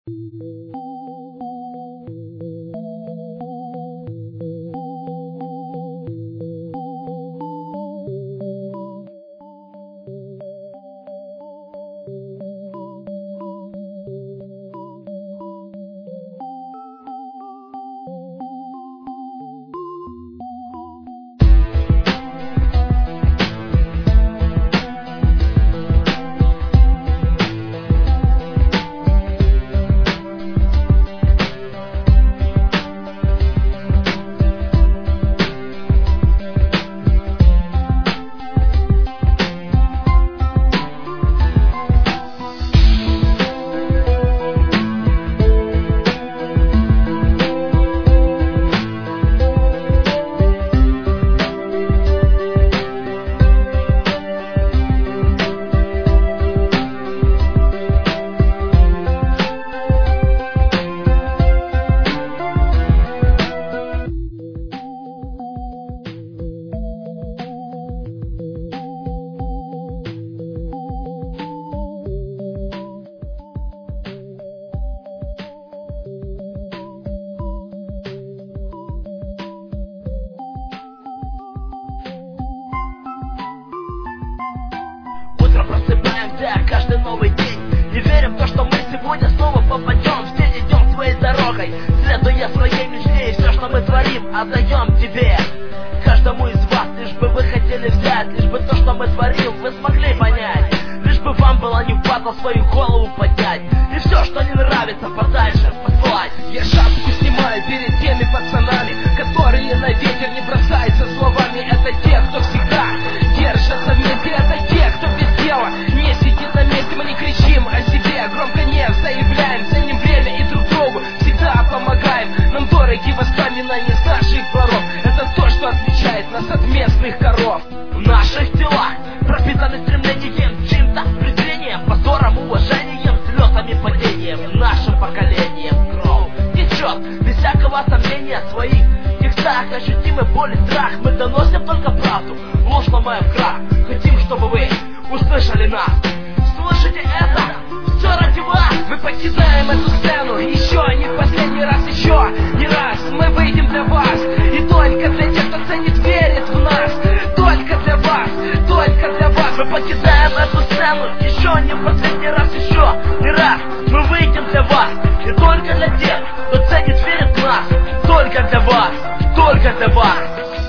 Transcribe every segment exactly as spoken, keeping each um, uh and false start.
Просыпаемся каждый новый день, не верим в то, что мы сегодня снова попадем в день. Идем своей дорогой, следуя своей мечте, и все, что мы творим, отдаем тебе. Каждому из вас, лишь бы вы хотели взять, лишь бы то, что мы творим, вы смогли понять, лишь бы вам было не впадло свою голову поднять, и все, что не нравится, подальше послать. Я шапку снимаю перед теми пацанами, которые на ветер не бросаются словами. Это те, кто всегда держатся вместе, это те, кто без дела не сидит на месте. Мы не кричим о себе, громко не заявляем, ценим время и друг другу всегда помогаем. Нам дороги воспоминания старших дворов, это то, что отличает нас от местных коров. В наших телах пропитаны стремлением, чем-то презрением, позором, уважением, слезами, падением. Нашим поколением кровь течет без всякого сомнения. В своих текстах ощутимы боль и страх. Мы доносим только правду, ложь ломаем в крах. Хотим, чтобы вы услышали нас. Слышите это? Все ради вас. Мы покидаем эту сцену еще не в последний раз, еще не раз. Мы выйдем для вас, и только для тех, кто ценит, верит в нас. Только для вас, только для вас. Мы покидаем эту сцену еще не в последний раз, еще не раз. Мы выйдем для вас, и только для тех, кто ценит, верит в нас. Только для вас, только для вас.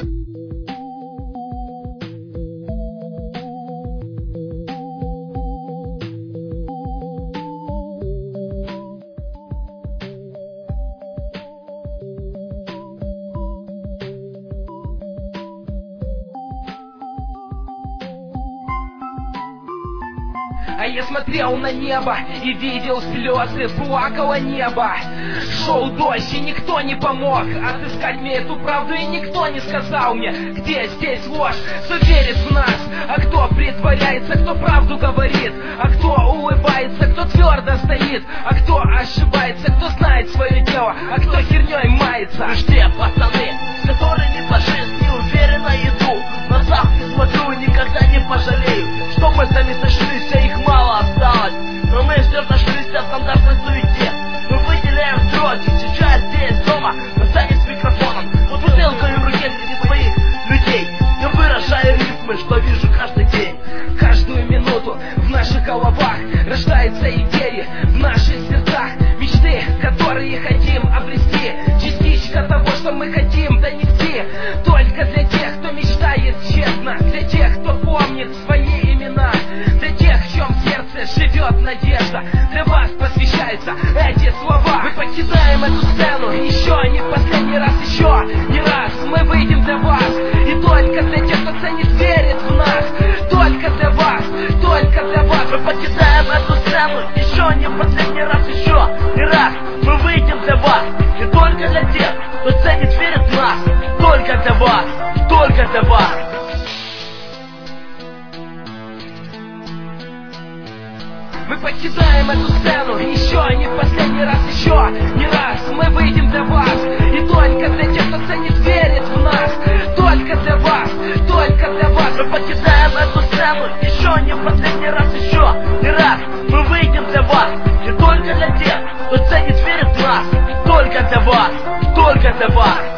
А я смотрел на небо и видел слезы, плакало небо. Шел дождь, и никто не помог отыскать мне эту правду, и никто не сказал мне, где здесь ложь. Кто верит в нас, а кто притворяется, кто правду говорит, а кто улыбается, кто твердо стоит, а кто ошибается, кто знает свое дело, а кто херней мается. Лишь те пацаны, которые не по жизни уверенно идут, назад не смотрю и никогда не пожалею, что мы сами сошлись, а их мало осталось. Но мы все сошлись в стандартной суете. Мы выделяем сроки, сейчас здесь дома, на сцене с микрофоном, вот бутылкой в руке среди своих людей. Я выражаю ритмы, что вижу каждый день. Каждую минуту в наших головах рождаются идеи, в наших сердцах мечты, которые хотим обрести. Частичка того, что мы хотим донести, только для тех, кто мечтает честно, для тех, кто помнит свои имена, для тех, в чем сердце живет надежда. Для вас посвящаются эти слова. Мы покидаем эту сцену еще не в последний раз, еще не раз. Мы выйдем для вас, и только для тех, кто ценит, верит в нас. Только для вас, только для вас. Мы покидаем эту сцену еще не в последний раз, еще не раз. Мы выйдем для вас, и только для тех, кто ценит, верит в нас. Только для вас, только для вас. Мы покидаем эту сцену еще не в последний раз, еще не раз. Мы выйдем для вас, и только для тех, кто ценит, верит в нас. Только для вас, только для вас. Мы покидаем эту сцену еще не в последний раз, еще не раз. Мы выйдем для вас, и только для тех, кто ценит, верит в нас. Только для вас, только для вас.